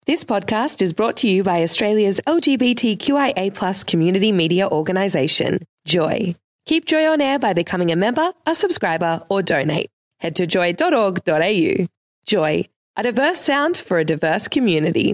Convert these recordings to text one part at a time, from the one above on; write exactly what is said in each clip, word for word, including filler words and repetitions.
This podcast is brought to you by Australia's L G B T Q I A plus community media organisation, Joy. Keep Joy on air by becoming a member, a subscriber or donate. Head to joy dot org dot a u. Joy, a diverse sound for a diverse community.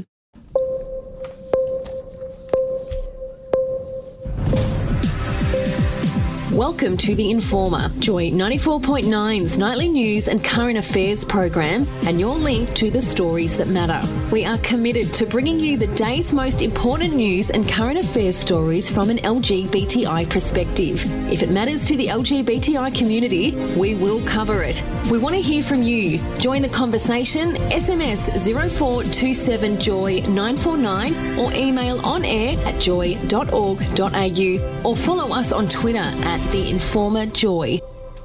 Welcome to The Informer, Joy ninety-four point nine's nightly news and current affairs program, and your link to the stories that matter. We are committed to bringing you the day's most important news and current affairs stories from an L G B T I perspective. If it matters to the L G B T I community, we will cover it. We want to hear from you. Join the conversation, S M S zero four two seven joy nine four nine or email on air at joy dot org dot a u or follow us on Twitter at The Informer Joy.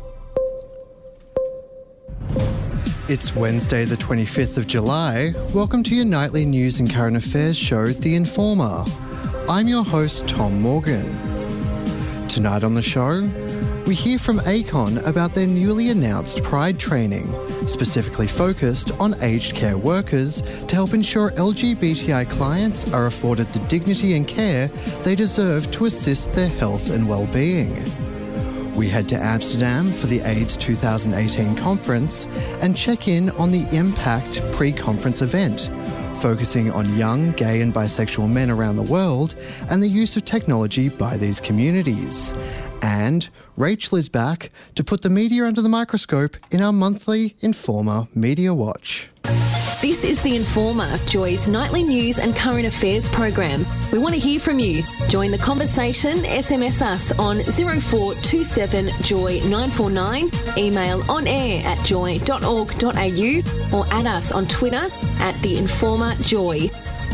It's Wednesday the twenty-fifth of July. Welcome to your nightly news and current affairs show, The Informer. I'm your host, Tom Morgan. Tonight on the show, we hear from ACON about their newly announced Pride training, specifically focused on aged care workers to help ensure L G B T I clients are afforded the dignity and care they deserve to assist their health and well-being. We head to Amsterdam for the AIDS two thousand eighteen conference and check in on the Impact pre-conference event, focusing on young, gay and bisexual men around the world and the use of technology by these communities. And Rachel is back to put the media under the microscope in our monthly Informer Media Watch. This is The Informer, Joy's nightly news and current affairs program. We want to hear from you. Join the conversation, S M S us on zero four two seven joy nine four nine, email on air at joy dot org dot a u or add us on Twitter at The Informer Joy.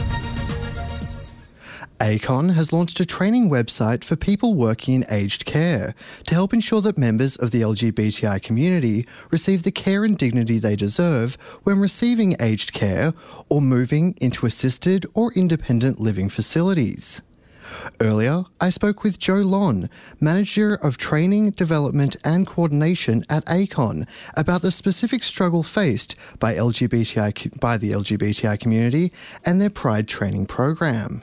ACON has launched a training website for people working in aged care to help ensure that members of the L G B T I community receive the care and dignity they deserve when receiving aged care or moving into assisted or independent living facilities. Earlier, I spoke with Joe Lon, Manager of Training, Development and Coordination at ACON, about the specific struggle faced by L G B T I by the L G B T I community and their Pride training program.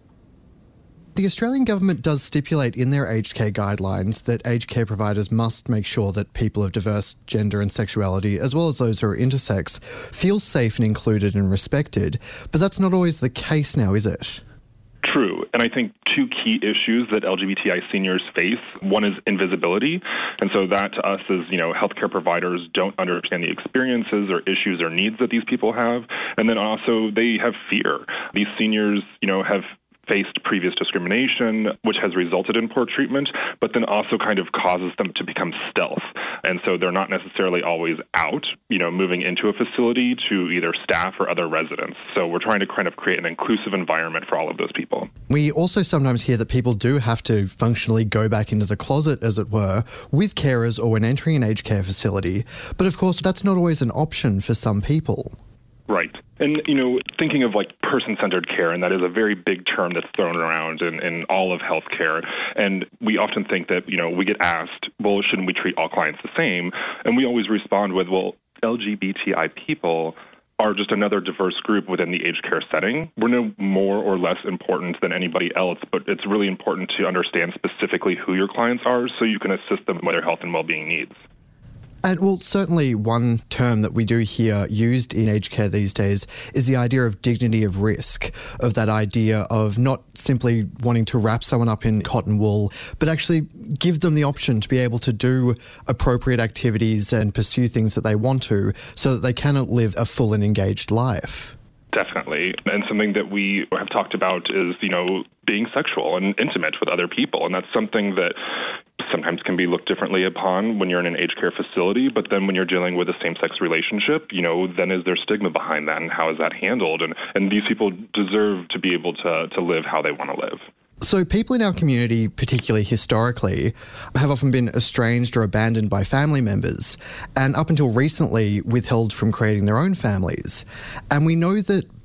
The Australian government does stipulate in their aged care guidelines that aged care providers must make sure that people of diverse gender and sexuality, as well as those who are intersex, feel safe and included and respected. But that's not always the case now, is it? True. And I think two key issues that L G B T I seniors face, one is invisibility. And so that to us is, you know, healthcare providers don't understand the experiences or issues or needs that these people have. And then also they have fear. These seniors, you know, have faced previous discrimination, which has resulted in poor treatment, but then also kind of causes them to become stealth. And so they're not necessarily always out, you know, moving into a facility to either staff or other residents. So we're trying to kind of create an inclusive environment for all of those people. We also sometimes hear that people do have to functionally go back into the closet, as it were, with carers or when entering an aged care facility. But of course, that's not always an option for some people. Right. And, you know, thinking of like person-centered care, and that is a very big term that's thrown around in, in all of healthcare. And we often think that, you know, we get asked, well, shouldn't we treat all clients the same? And we always respond with, well, L G B T I people are just another diverse group within the aged care setting. We're no more or less important than anybody else, but it's really important to understand specifically who your clients are so you can assist them with their health and well-being needs. And, well, certainly one term that we do hear used in aged care these days is the idea of dignity of risk, of that idea of not simply wanting to wrap someone up in cotton wool, but actually give them the option to be able to do appropriate activities and pursue things that they want to so that they can live a full and engaged life. Definitely. And something that we have talked about is, you know, being sexual and intimate with other people. And that's something that sometimes can be looked differently upon when you're in an aged care facility. But then when you're dealing with a same-sex relationship, you know, then is there stigma behind that and how is that handled? And, and these people deserve to be able to, to live how they want to live. So people in our community, particularly historically, have often been estranged or abandoned by family members and up until recently withheld from creating their own families. And we know that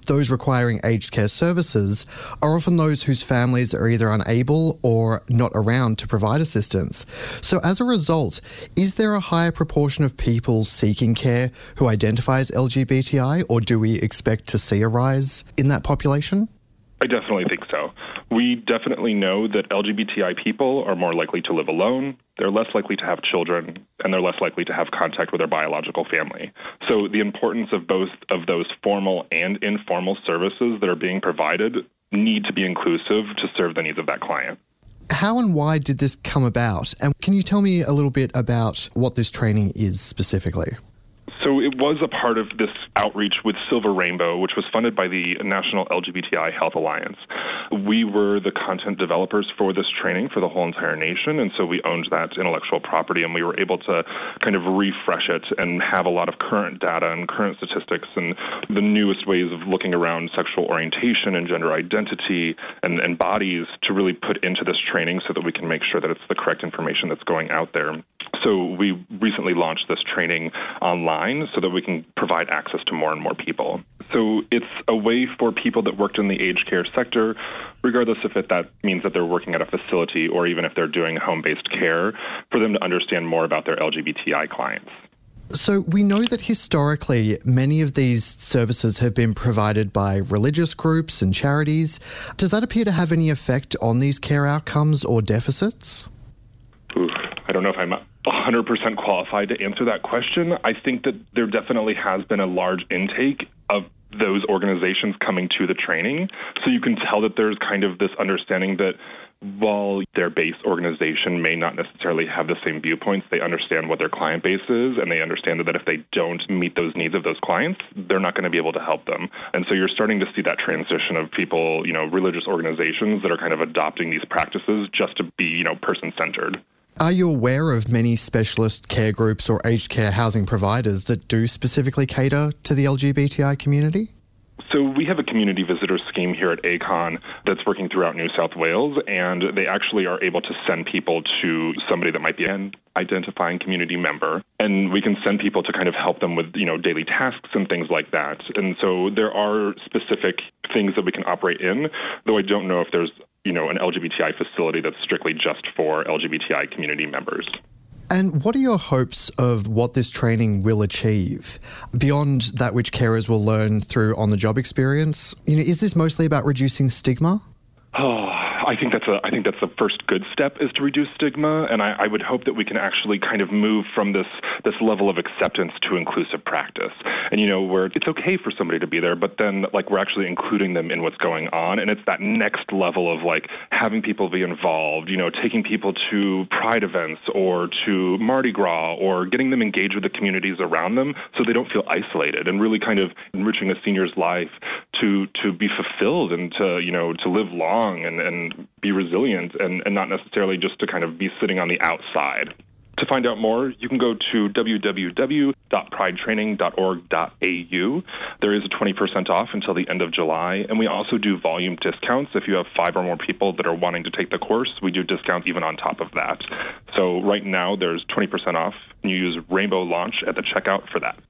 those requiring aged care services are often those whose families are either unable or not around to provide assistance. So as a result, is there a higher proportion of people seeking care who identify as L G B T I, or do we expect to see a rise in that population? I definitely think so. We definitely know that L G B T I people are more likely to live alone, they're less likely to have children, and they're less likely to have contact with their biological family. So the importance of both of those formal and informal services that are being provided need to be inclusive to serve the needs of that client. How and why did this come about? And can you tell me a little bit about what this training is specifically? So it was a part of this outreach with Silver Rainbow, which was funded by the National L G B T I Health Alliance. We were the content developers for this training for the whole entire nation, and so we owned that intellectual property, and we were able to kind of refresh it and have a lot of current data and current statistics and the newest ways of looking around sexual orientation and gender identity and, and bodies to really put into this training so that we can make sure that it's the correct information that's going out there. So we recently launched this training online so that we can provide access to more and more people. So it's a way for people that worked in the aged care sector, regardless if it, that means that they're working at a facility or even if they're doing home-based care, for them to understand more about their L G B T I clients. So we know that historically many of these services have been provided by religious groups and charities. Does that appear to have any effect on these care outcomes or deficits? Ooh, I don't know if I'm one hundred percent qualified to answer that question. I think that there definitely has been a large intake of those organizations coming to the training. So you can tell that there's kind of this understanding that while their base organization may not necessarily have the same viewpoints, they understand what their client base is, and they understand that if they don't meet those needs of those clients, they're not going to be able to help them. And so you're starting to see that transition of people, you know, religious organizations that are kind of adopting these practices just to be, you know, person-centered. Are you aware of many specialist care groups or aged care housing providers that do specifically cater to the L G B T I community? So we have a community visitor scheme here at A C O N that's working throughout New South Wales, and they actually are able to send people to somebody that might be an identifying community member, and we can send people to kind of help them with, you know, daily tasks and things like that. And so there are specific things that we can operate in, though I don't know if there's, you know, an L G B T I facility that's strictly just for L G B T I community members. And what are your hopes of what this training will achieve? Beyond that which carers will learn through on-the-job experience, you know, is this mostly about reducing stigma? Oh, I think that's a I think that's the first good step, is to reduce stigma, and I, I would hope that we can actually kind of move from this this level of acceptance to inclusive practice. And, you know, where it's okay for somebody to be there, but then, like, we're actually including them in what's going on, and it's that next level of, like, having people be involved, you know, taking people to Pride events or to Mardi Gras, or getting them engaged with the communities around them so they don't feel isolated, and really kind of enriching a senior's life to to be fulfilled and to, you know, to live long and, and be resilient, and, and not necessarily just to kind of be sitting on the outside. To find out more, you can go to w w w dot pride training dot org dot a u. There is a twenty percent off until the end of July, and we also do volume discounts. If you have five or more people that are wanting to take the course, we do discounts even on top of that. So right now, there's twenty percent off, and you use Rainbow Launch at the checkout for that.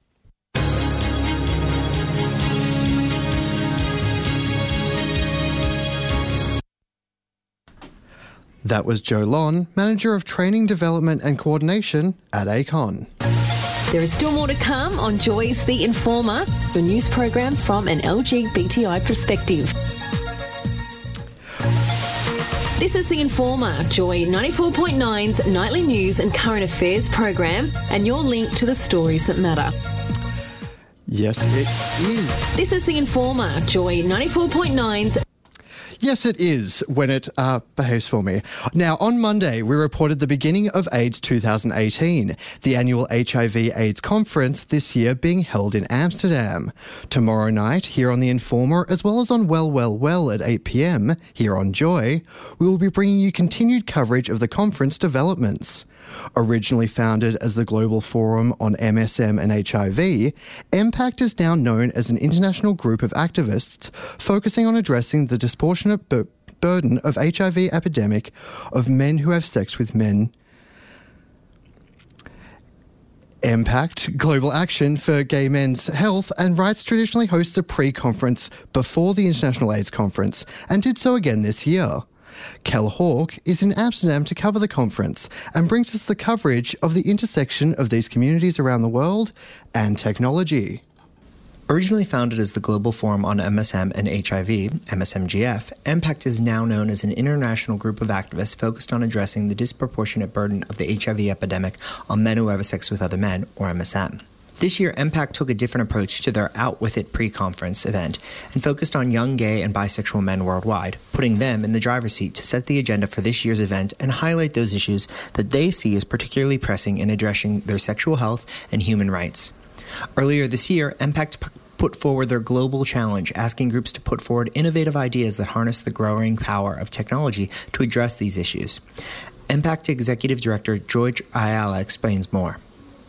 That was Jo Lon, Manager of Training, Development and Coordination at A C O N. There is still more to come on Joy's The Informer, your news program from an L G B T I perspective. This is The Informer, Joy ninety-four point nine's nightly news and current affairs program, and your link to the stories that matter. Yes, it is. This is The Informer, Joy ninety-four point nine's Yes, it is, when it uh, behaves for me. Now, on Monday, we reported the beginning of AIDS twenty eighteen, the annual H I V AIDS conference this year being held in Amsterdam. Tomorrow night, here on The Informer, as well as on Well, Well, Well at eight p m, here on Joy, we will be bringing you continued coverage of the conference developments. Originally founded as the Global Forum on M S M and H I V, MPACT is now known as an international group of activists focusing on addressing the disproportionate bur- burden of H I V epidemic of men who have sex with men. Impact, Global Action for Gay Men's Health and Rights, traditionally hosts a pre-conference before the International AIDS Conference and did so again this year. Kel Hawke is in Amsterdam to cover the conference and brings us the coverage of the intersection of these communities around the world and technology. Originally founded as the Global Forum on M S M and H I V, M S M G F, Impact is now known as an international group of activists focused on addressing the disproportionate burden of the H I V epidemic on men who have sex with other men, or M S M. This year, Impact took a different approach to their Out With It pre-conference event and focused on young gay and bisexual men worldwide, putting them in the driver's seat to set the agenda for this year's event and highlight those issues that they see as particularly pressing in addressing their sexual health and human rights. Earlier this year, Impact p- put forward their global challenge, asking groups to put forward innovative ideas that harness the growing power of technology to address these issues. Impact Executive Director George Ayala explains more.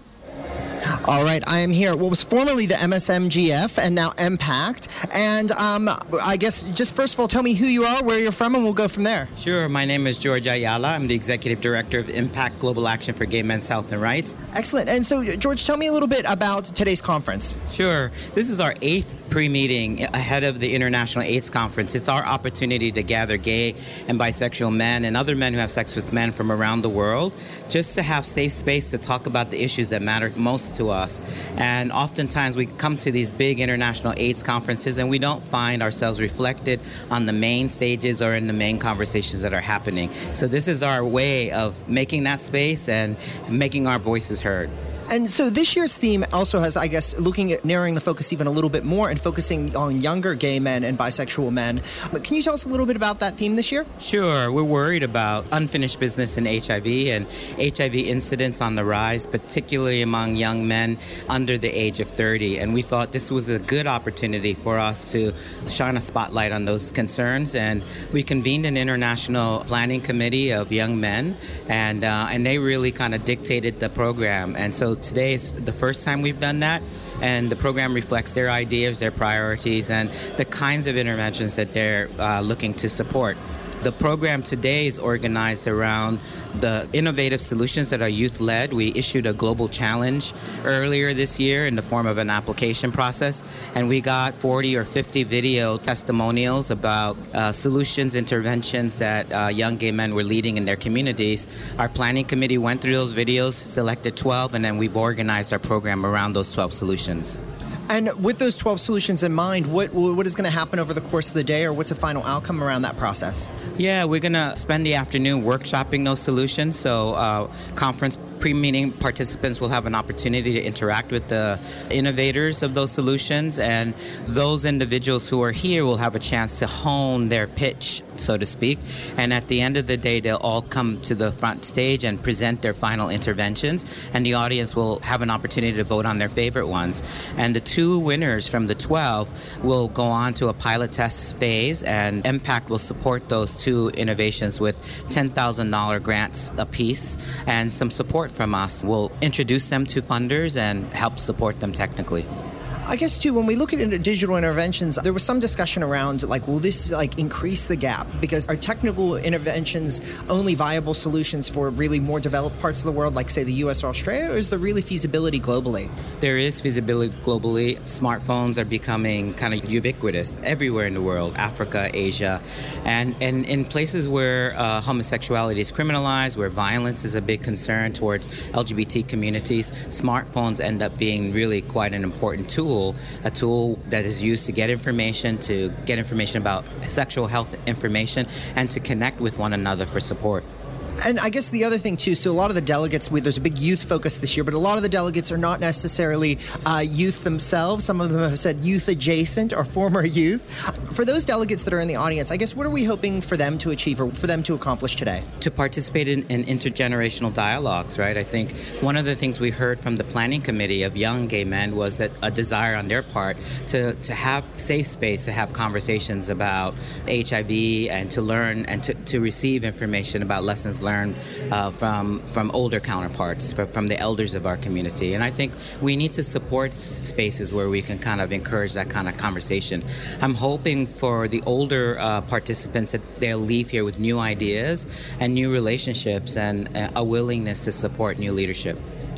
All right, I am here at what was formerly the M S M G F and now Impact. And um, I guess just first of all, tell me who you are, where you're from, and we'll go from there. Sure. My name is George Ayala. I'm the Executive Director of Impact Global Action for Gay Men's Health and Rights. Excellent. And so, George, tell me a little bit about today's conference. Sure. This is our eighth pre-meeting ahead of the International AIDS Conference. It's our opportunity to gather gay and bisexual men and other men who have sex with men from around the world, just to have safe space to talk about the issues that matter most to us. And oftentimes we come to these big international AIDS conferences and we don't find ourselves reflected on the main stages or in the main conversations that are happening. So this is our way of making that space and making our voices heard. And so this year's theme also has, I guess, looking at narrowing the focus even a little bit more and focusing on younger gay men and bisexual men. But can you tell us a little bit about that theme this year? Sure. We're worried about unfinished business in H I V and H I V incidence on the rise, particularly among young men under the age of thirty. And we thought this was a good opportunity for us to shine a spotlight on those concerns. And we convened an international planning committee of young men, and uh, and they really kind of dictated the program. And so today is the first time we've done that, and the program reflects their ideas, their priorities, and the kinds of interventions that they're uh, looking to support. The program today is organized around the innovative solutions that are youth-led. We issued a global challenge earlier this year in the form of an application process, and we got forty or fifty video testimonials about uh, solutions, interventions that uh, young gay men were leading in their communities. Our planning committee went through those videos, selected twelve, and then we've organized our program around those twelve solutions. And with those twelve solutions in mind, what what is going to happen over the course of the day, or what's the final outcome around that process? Yeah, we're going to spend the afternoon workshopping those solutions. So uh, conference pre-meeting participants will have an opportunity to interact with the innovators of those solutions, and those individuals who are here will have a chance to hone their pitch, so to speak. And at the end of the day, they'll all come to the front stage and present their final interventions, and the audience will have an opportunity to vote on their favorite ones. And the two winners from the twelve will go on to a pilot test phase, and Impact will support those two innovations with ten thousand dollars grants apiece and some support from us. We'll introduce them to funders and help support them technically. I guess, too, when we look at digital interventions, there was some discussion around, like, will this, like, increase the gap? Because are technical interventions only viable solutions for really more developed parts of the world, like, say, the U S or Australia, or is there really feasibility globally? There is feasibility globally. Smartphones are becoming kind of ubiquitous everywhere in the world, Africa, Asia, and, and in places where uh, homosexuality is criminalized, where violence is a big concern towards L G B T communities, smartphones end up being really quite an important tool. A tool that is used to get information, to get information about sexual health information, and to connect with one another for support. And I guess the other thing, too, so a lot of the delegates, there's a big youth focus this year, but a lot of the delegates are not necessarily uh, youth themselves. Some of them have said youth adjacent or former youth. For those delegates that are in the audience, I guess, what are we hoping for them to achieve or for them to accomplish today? To participate in, in intergenerational dialogues, right? I think one of the things we heard from the planning committee of young gay men was that a desire on their part to, to have safe space, to have conversations about H I V and to learn and to, to receive information about lessons learned learn uh, from from older counterparts, from the elders of our community. And I think we need to support spaces where we can kind of encourage that kind of conversation. I'm hoping for the older uh, participants that they'll leave here with new ideas and new relationships and a willingness to support new leadership.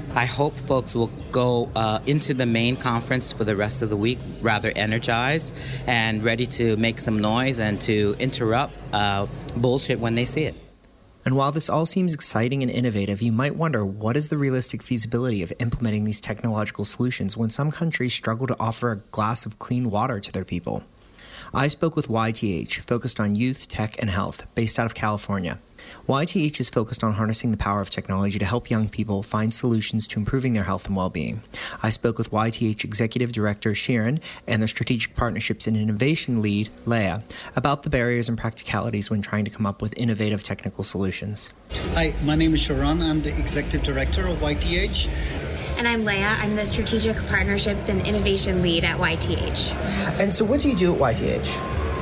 I hope folks will go uh, into the main conference for the rest of the week rather energized and ready to make some noise and to interrupt uh, bullshit when they see it. And while this all seems exciting and innovative, you might wonder, what is the realistic feasibility of implementing these technological solutions when some countries struggle to offer a glass of clean water to their people? I spoke with Y T H, focused on youth, tech, and health, based out of California. Y T H is focused on harnessing the power of technology to help young people find solutions to improving their health and well-being. I spoke with Y T H Executive Director Shirin and their Strategic Partnerships and Innovation Lead, Leah, about the barriers and practicalities when trying to come up with innovative technical solutions. Hi, my name is Sharon. I'm the Executive Director of Y T H. And I'm Leah. I'm the Strategic Partnerships and Innovation Lead at Y T H. And so what do you do at Y T H?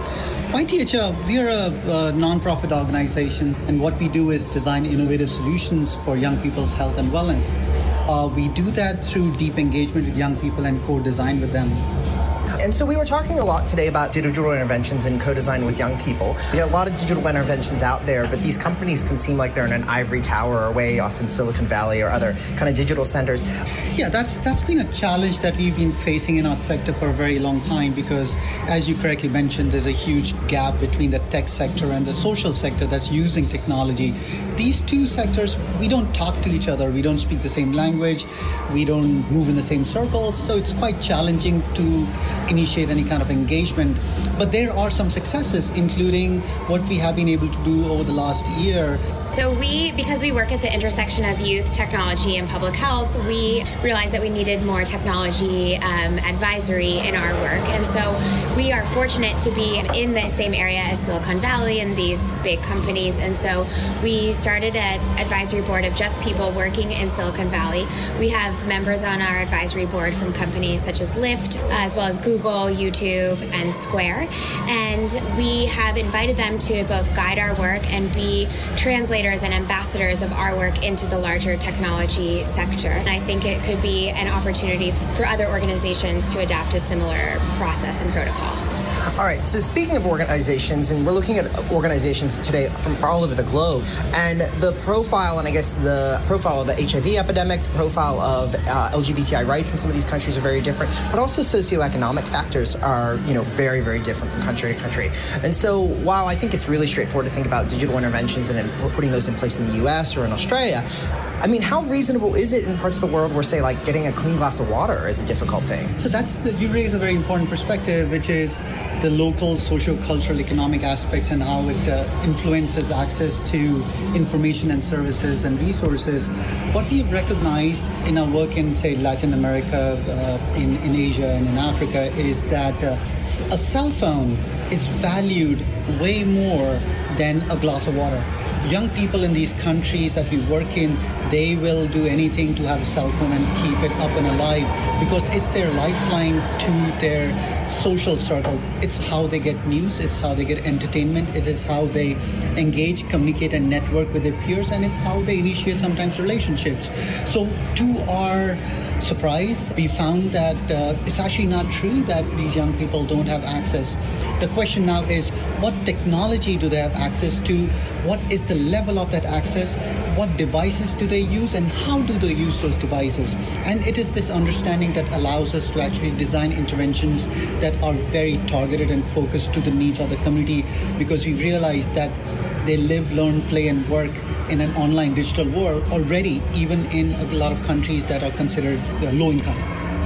Y T H, uh, we are a, a non-profit organization, and what we do is design innovative solutions for young people's health and wellness. Uh, we do that through deep engagement with young people and co-design with them. And so we were talking a lot today about digital interventions and co-design with young people. There are a lot of digital interventions out there, but these companies can seem like they're in an ivory tower or way off in Silicon Valley or other kind of digital centers. Yeah, that's that's been a challenge that we've been facing in our sector for a very long time because, as you correctly mentioned, there's a huge gap between the tech sector and the social sector that's using technology. These two sectors, we don't talk to each other. We don't speak the same language. We don't move in the same circles. So it's quite challenging to initiate any kind of engagement. But there are some successes, including what we have been able to do over the last year. So we, because we work at the intersection of youth, technology, and public health, we realized that we needed more technology um, advisory in our work. And so we are fortunate to be in the same area as Silicon Valley and these big companies. And so we started an advisory board of just people working in Silicon Valley. We have members on our advisory board from companies such as Lyft, as well as Google, YouTube, and Square. And we have invited them to both guide our work and be translators and ambassadors of our work into the larger technology sector. And I think it could be an opportunity for other organizations to adapt a similar process and protocol. All right, so speaking of organizations, and we're looking at organizations today from all over the globe, and the profile, and I guess the profile of the H I V epidemic, the profile of uh, L G B T I rights in some of these countries are very different, but also socioeconomic factors are, you know, very, very different from country to country. And so while I think it's really straightforward to think about digital interventions and putting those in place in the U S or in Australia, I mean, how reasonable is it in parts of the world where, say, like getting a clean glass of water is a difficult thing? So that's the, you raise a very important perspective, which is the local socio-cultural economic aspects and how it uh, influences access to information and services and resources. What we have recognized in our work in, say, Latin America, uh, in, in Asia and in Africa is that uh, a cell phone is valued way more than a glass of water. Young people in these countries that we work in, they will do anything to have a cell phone and keep it up and alive because it's their lifeline to their social circle. It's how they get news, it's how they get entertainment, it is how they engage, communicate, and network with their peers, and it's how they initiate sometimes relationships. So to our surprise, we found that uh, it's actually not true that these young people don't have access. The question now is, what technology do they have access to? What is the level of that access? What devices do they use, and how do they use those devices? And it is this understanding that allows us to actually design interventions that are very targeted and focused to the needs of the community, because we realize that they live, learn, play, and work in an online digital world already, even in a lot of countries that are considered low income.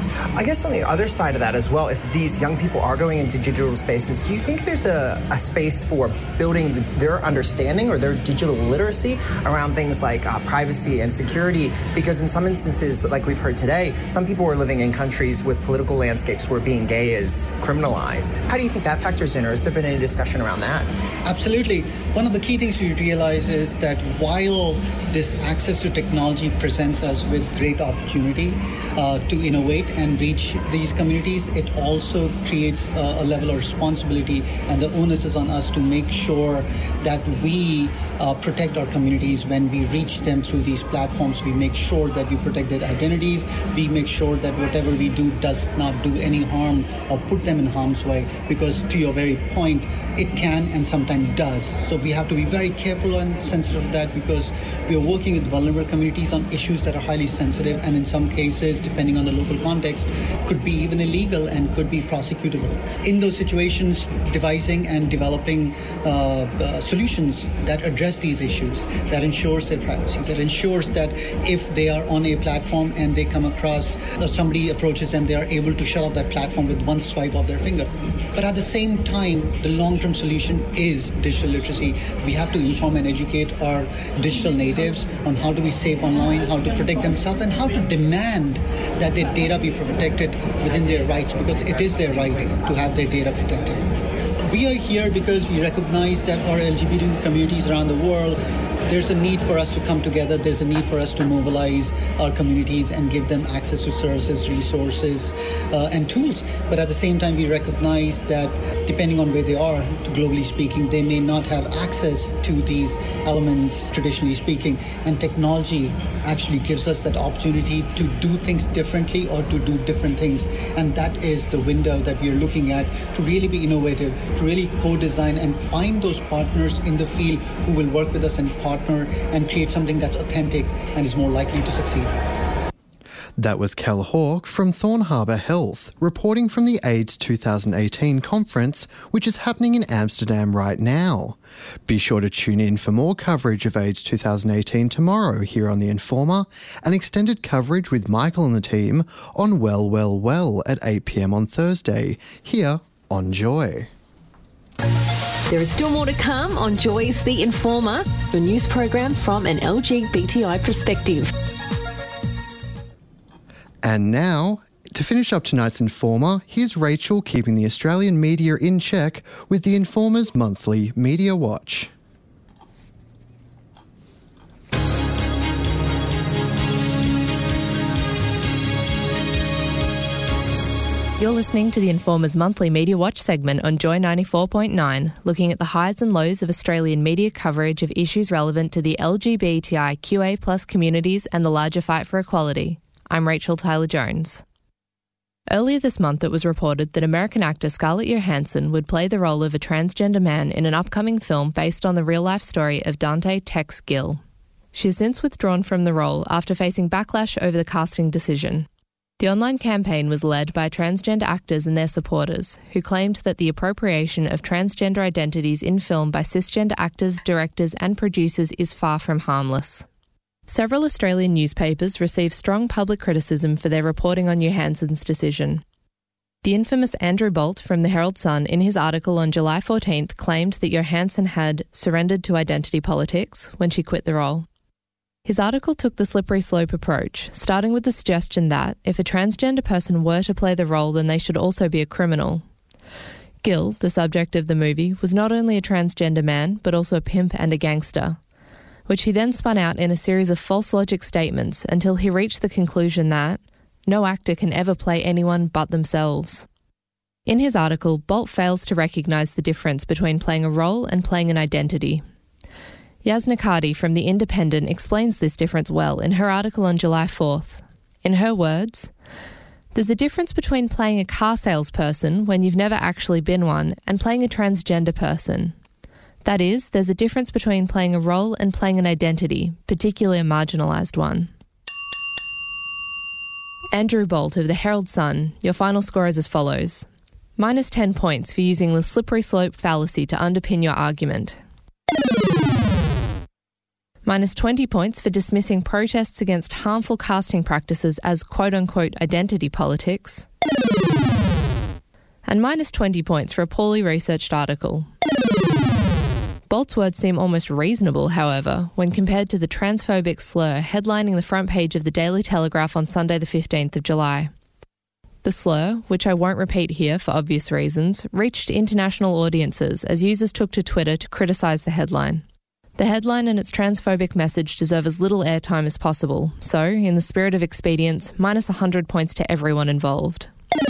I guess on the other side of that as well, if these young people are going into digital spaces, do you think there's a, a space for building the, their understanding or their digital literacy around things like uh, privacy and security? Because in some instances, like we've heard today, some people are living in countries with political landscapes where being gay is criminalized. How do you think that factors in, or has there been any discussion around that? Absolutely. One of the key things we realize is that while this access to technology presents us with great opportunity uh, to innovate, innovate and reach these communities, it also creates a, a level of responsibility, and the onus is on us to make sure that we uh, protect our communities when we reach them through these platforms. We make sure that we protect their identities. We make sure that whatever we do does not do any harm or put them in harm's way, because to your very point, it can and sometimes does. So we have to be very careful and sensitive of that, because we are working with vulnerable communities on issues that are highly sensitive, and in some cases, depending on the local context, could be even illegal and could be prosecutable. In those situations, devising and developing uh, uh, solutions that address these issues, that ensures their privacy, that ensures that if they are on a platform and they come across, or somebody approaches them, they are able to shut off that platform with one swipe of their finger. But at the same time, the long-term solution is digital literacy. We have to inform and educate our digital natives on how to be safe online, how to protect themselves, and how to demand that their data be protected within their rights, because it is their right to have their data protected. We are here because we recognize that our L G B T communities around the world, there's a need for us to come together. There's a need for us to mobilize our communities and give them access to services, resources, uh, and tools. But at the same time, we recognize that depending on where they are, globally speaking, they may not have access to these elements, traditionally speaking. And technology actually gives us that opportunity to do things differently or to do different things. And that is the window that we are looking at to really be innovative, to really co-design and find those partners in the field who will work with us and partner and create something that's authentic and is more likely to succeed. That was Kel Hawke from Thorn Harbour Health, reporting from the AIDS twenty eighteen conference, which is happening in Amsterdam right now. Be sure to tune in for more coverage of AIDS twenty eighteen tomorrow here on The Informer, and extended coverage with Michael and the team on Well, Well, Well at eight p m on Thursday, here on Joy. There is still more to come on Joy's The Informer, the news program from an L G B T I perspective. And now, to finish up tonight's Informer, here's Rachel keeping the Australian media in check with The Informer's monthly Media Watch. You're listening to The Informer's monthly Media Watch segment on Joy ninety-four point nine, looking at the highs and lows of Australian media coverage of issues relevant to the L G B T I Q A plus communities and the larger fight for equality. I'm Rachel Tyler-Jones. Earlier this month, it was reported that American actor Scarlett Johansson would play the role of a transgender man in an upcoming film based on the real-life story of Dante Tex Gill. She has since withdrawn from the role after facing backlash over the casting decision. The online campaign was led by transgender actors and their supporters, who claimed that the appropriation of transgender identities in film by cisgender actors, directors and producers is far from harmless. Several Australian newspapers received strong public criticism for their reporting on Johansson's decision. The infamous Andrew Bolt from the Herald Sun, in his article on July fourteenth, claimed that Johansson had surrendered to identity politics when she quit the role. His article took the slippery slope approach, starting with the suggestion that if a transgender person were to play the role, then they should also be a criminal. Gill, the subject of the movie, was not only a transgender man, but also a pimp and a gangster, which he then spun out in a series of false logic statements until he reached the conclusion that no actor can ever play anyone but themselves. In his article, Bolt fails to recognise the difference between playing a role and playing an identity. Yasna Khadi from The Independent explains this difference well in her article on July fourth. In her words, there's a difference between playing a car salesperson when you've never actually been one and playing a transgender person. That is, there's a difference between playing a role and playing an identity, particularly a marginalised one. Andrew Bolt of the Herald Sun, your final score is as follows. Minus ten points for using the slippery slope fallacy to underpin your argument. Minus twenty points for dismissing protests against harmful casting practices as quote-unquote identity politics. And minus twenty points for a poorly researched article. Bolt's words seem almost reasonable, however, when compared to the transphobic slur headlining the front page of the Daily Telegraph on Sunday the fifteenth of July. The slur, which I won't repeat here for obvious reasons, reached international audiences as users took to Twitter to criticise the headline. The headline and its transphobic message deserve as little airtime as possible, so, in the spirit of expedience, minus one hundred points to everyone involved.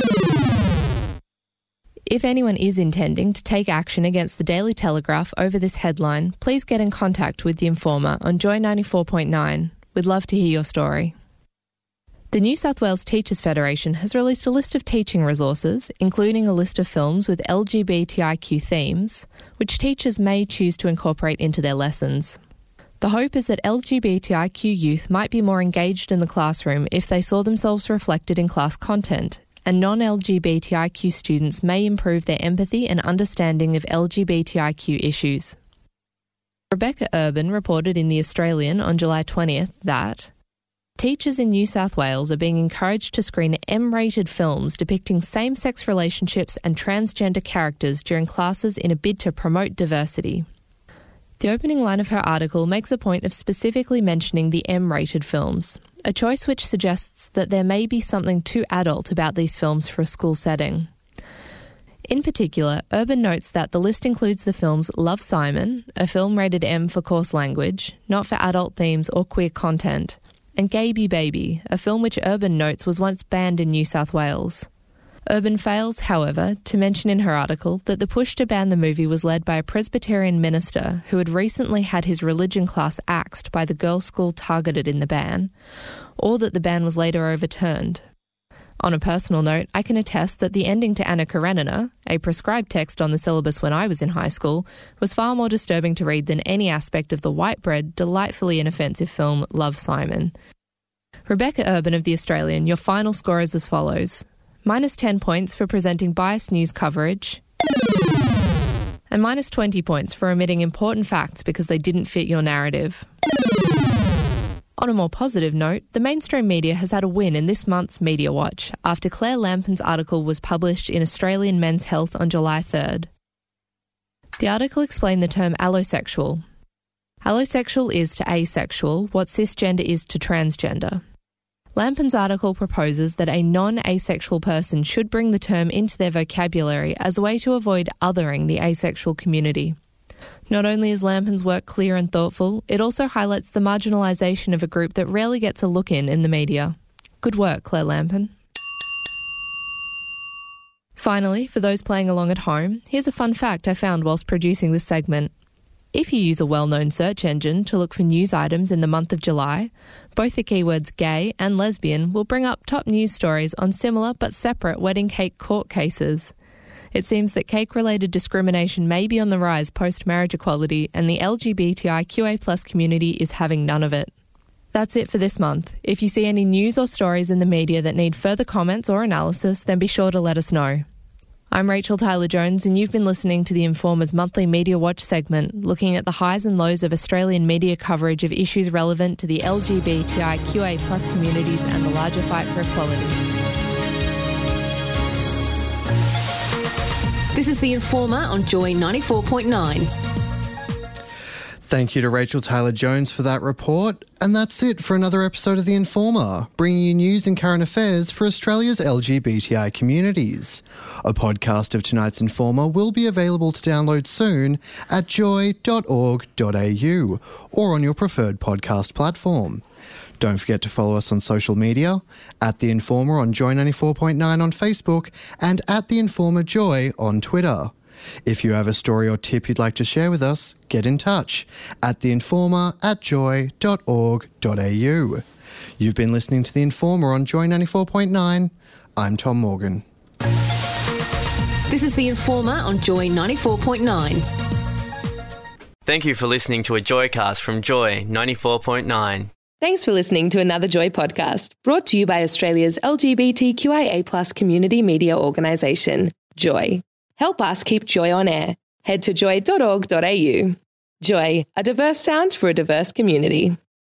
If anyone is intending to take action against the Daily Telegraph over this headline, please get in contact with The Informer on Joy ninety-four point nine. We'd love to hear your story. The New South Wales Teachers Federation has released a list of teaching resources, including a list of films with L G B T I Q themes, which teachers may choose to incorporate into their lessons. The hope is that L G B T I Q youth might be more engaged in the classroom if they saw themselves reflected in class content, and non-L G B T I Q students may improve their empathy and understanding of L G B T I Q issues. Rebecca Urban reported in The Australian on July twentieth that teachers in New South Wales are being encouraged to screen M-rated films depicting same-sex relationships and transgender characters during classes in a bid to promote diversity. The opening line of her article makes a point of specifically mentioning the M-rated films, a choice which suggests that there may be something too adult about these films for a school setting. In particular, Urban notes that the list includes the films Love, Simon, a film rated M for coarse language, not for adult themes or queer content, and Gayby Baby, a film which Urban notes was once banned in New South Wales. Urban fails, however, to mention in her article that the push to ban the movie was led by a Presbyterian minister who had recently had his religion class axed by the girls' school targeted in the ban, or that the ban was later overturned. On a personal note, I can attest that the ending to Anna Karenina, a prescribed text on the syllabus when I was in high school, was far more disturbing to read than any aspect of the white-bread, delightfully inoffensive film Love, Simon. Rebecca Urban of The Australian, your final score is as follows. Minus ten points for presenting biased news coverage, and minus twenty points for omitting important facts because they didn't fit your narrative. On a more positive note, the mainstream media has had a win in this month's Media Watch after Claire Lampen's article was published in Australian Men's Health on July third. The article explained the term allosexual. Allosexual is to asexual what cisgender is to transgender. Lampen's article proposes that a non-asexual person should bring the term into their vocabulary as a way to avoid othering the asexual community. Not only is Lampen's work clear and thoughtful, it also highlights the marginalisation of a group that rarely gets a look in in the media. Good work, Claire Lampen. Finally, for those playing along at home, here's a fun fact I found whilst producing this segment. If you use a well-known search engine to look for news items in the month of July, both the keywords gay and lesbian will bring up top news stories on similar but separate wedding cake court cases. It seems that cake-related discrimination may be on the rise post-marriage equality, and the L G B T I Q A plus community is having none of it. That's it for this month. If you see any news or stories in the media that need further comments or analysis, then be sure to let us know. I'm Rachel Tyler-Jones, and you've been listening to The Informer's monthly Media Watch segment, looking at the highs and lows of Australian media coverage of issues relevant to the L G B T I Q A plus communities and the larger fight for equality. This is The Informer on Joy ninety-four point nine. Thank you to Rachel Tyler-Jones for that report. And that's it for another episode of The Informer, bringing you news and current affairs for Australia's L G B T I communities. A podcast of tonight's Informer will be available to download soon at joy dot org dot a u or on your preferred podcast platform. Don't forget to follow us on social media, at The Informer on Joy ninety-four point nine on Facebook and at The Informer Joy on Twitter. If you have a story or tip you'd like to share with us, get in touch at theinformer at joy dot org dot a u. You've been listening to The Informer on Joy ninety-four point nine. I'm Tom Morgan. This is The Informer on Joy ninety-four point nine. Thank you for listening to a Joycast from Joy ninety-four point nine. Thanks for listening to another Joy podcast, brought to you by Australia's L G B T Q I A plus community media organisation, Joy. Help us keep Joy on air. Head to joy dot org dot a u. Joy, a diverse sound for a diverse community.